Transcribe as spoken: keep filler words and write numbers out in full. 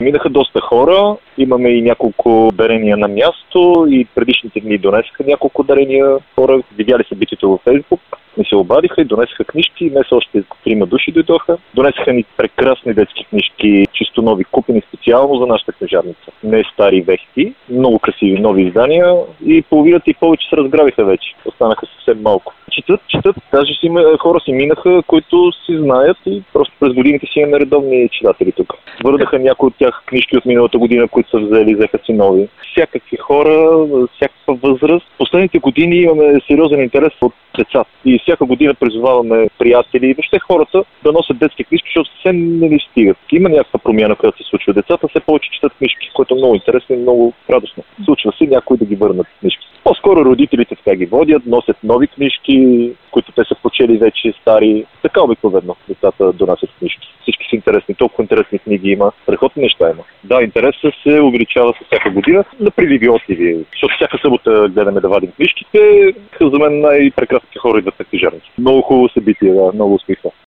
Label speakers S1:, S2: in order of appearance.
S1: Минаха доста хора, имаме и няколко дарения на място и предишните дни донесаха няколко дарения хора. Видяли събитието във Фейсбук, ми се обадиха и донесаха книжки. Днес още трима души дойдоха. Донесаха ни прекрасни детски книжки, чисто нови, купени специално за нашата книжарница. Не стари вехти, много красиви нови издания и половината и повече се разграбиха вече. Останаха съвсем малко. Четат, четат, даже си има, хора си минаха, които си знаят и просто през годините си имаме редовни читатели тук. Върнаха някои от тях книжки от миналата година, които са взели, взеха си нови. Всякакви хора, всякаква възраст. Последните години имаме сериозен интерес от децата. И всяка година призоваваме приятели и въобще хората да носят детски книжки, защото съвсем не ни стигат. Има някаква промяна, която се случва. Децата все повече четат книжки, което е много интересно и много радостно. Случва се някои да ги върнат книжки. По-скоро родителите така ги водят, носят нови книжки, които те са прочели вече стари. Така обикновено децата донасят книжки. Всички са интересни, толкова интересни книги има, страхотни неща има. Да, интересът се увеличава с всяка година на приливи отливи, защото всяка събота гледаме да вадим книжките. За мен най-прекрасните хора идват на книжарници. Много хубаво събитие, да, много успеха.